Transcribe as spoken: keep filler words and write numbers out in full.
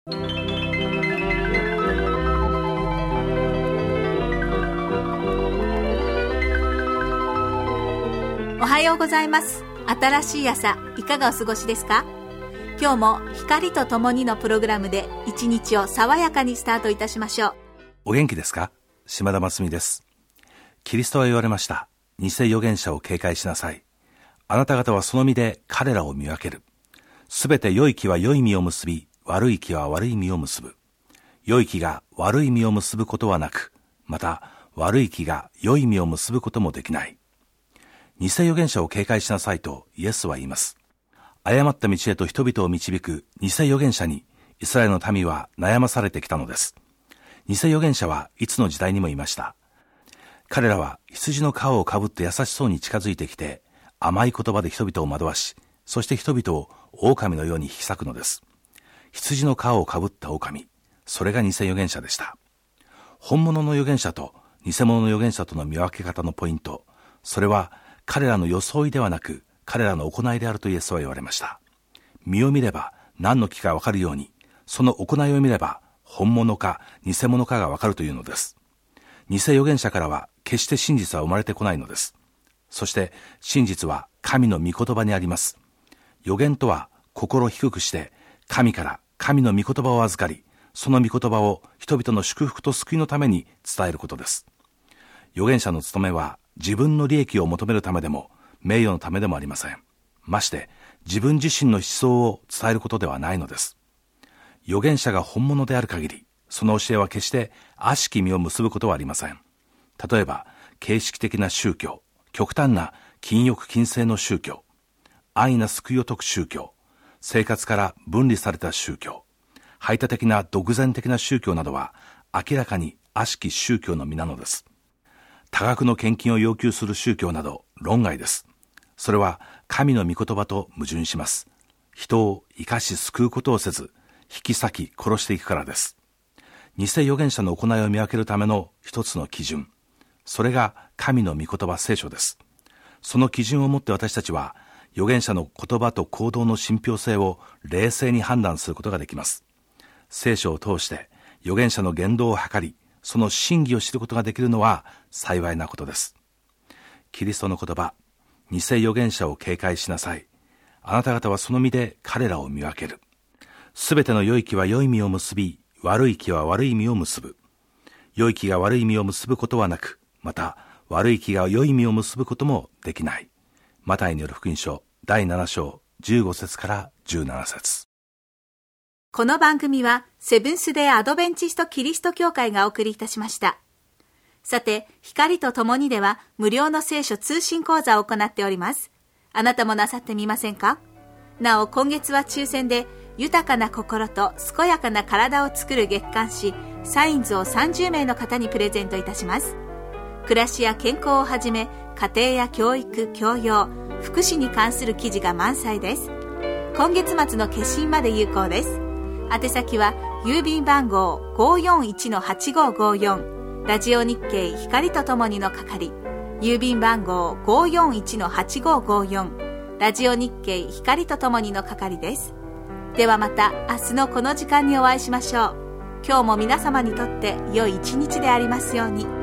おはようございます。新しい朝、いかがお過ごしですか？今日も光とともにのプログラムで一日を爽やかにスタートいたしましょう。 お元気ですか？島田真澄です。キリストは言われました。偽預言者を警戒しなさい。あなた方はその実で彼らを見分ける。すべて良い木は良い実を結び、悪い木は悪い実を結ぶ。良い木が悪い実を結ぶことはなく、また悪い木が良い実を結ぶこともできない。偽預言者を警戒しなさいとイエスは言います。誤った道へと人々を導く偽預言者にイスラエルの民は悩まされてきたのです。偽預言者はいつの時代にもいました。彼らは羊の皮をかぶって優しそうに近づいてきて、甘い言葉で人々を惑わし、そして人々を狼のように引き裂くのです。羊の皮をかぶった狼、それが偽預言者でした。本物の預言者と偽物の預言者との見分け方のポイント、それは彼らの装いではなく、彼らの行いであるとイエスは言われました。身を見れば何の木かわかるように、その行いを見れば本物か偽物かがわかるというのです。偽預言者からは決して真実は生まれてこないのです。そして真実は神の御言葉にあります。預言とは心を低くして神から神の御言葉を預かり、その御言葉を人々の祝福と救いのために伝えることです。預言者の務めは自分の利益を求めるためでも名誉のためでもありません。まして自分自身の思想を伝えることではないのです。預言者が本物である限り、その教えは決して悪しき実を結ぶことはありません。例えば形式的な宗教、極端な禁欲禁制の宗教、安易な救いを説く宗教、生活から分離された宗教、排他的な独善的な宗教などは明らかに悪しき宗教の実なのです。多額の献金を要求する宗教など論外です。それは神の御言葉と矛盾します。人を生かし救うことをせず、引き裂き殺していくからです。偽預言者の行いを見分けるための一つの基準、それが神の御言葉聖書です。その基準をもって私たちは預言者の言葉と行動の信憑性を冷静に判断することができます。聖書を通して預言者の言動を図り、その真偽を知ることができるのは幸いなことです。キリストの言葉、偽預言者を警戒しなさい。あなた方はその実で彼らを見分ける。すべての良い木は良い実を結び、悪い木は悪い実を結ぶ。良い木が悪い実を結ぶことはなく、また悪い木が良い実を結ぶこともできない。マタイによる福音書だいなな章じゅうご節からじゅうなな節。 この番組はセブンスデーアドベンチストキリスト教会がお送りいたしました。さて、光とともにでは無料の聖書通信講座を行っております。あなたもなさってみませんか？なお、今月は抽選で豊かな心と健やかな体を作る月刊誌サインズをさんじゅうめいの方にプレゼントいたします。暮らしや健康をはじめ、家庭や教育、教養、福祉に関する記事が満載です。今月末の決心まで有効です。宛先は郵便番号 ごーよんいちのはちごーごーよん ラジオ日経光とともにの係、郵便番号 ごーよんいちのはちごーごーよん ラジオ日経光とともにの係です。ではまた明日のこの時間にお会いしましょう。今日も皆様にとって良い一日でありますように。